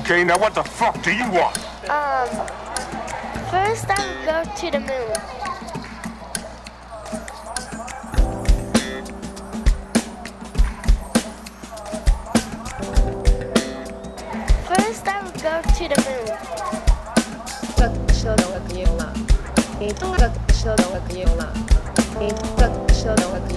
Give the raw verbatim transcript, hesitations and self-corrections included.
Okay, now what the fuck do you want? Um, first I would go to the moon. First I would go to the moon. 这说的我可以了，你这个说的我可以了，你这个说的我可以。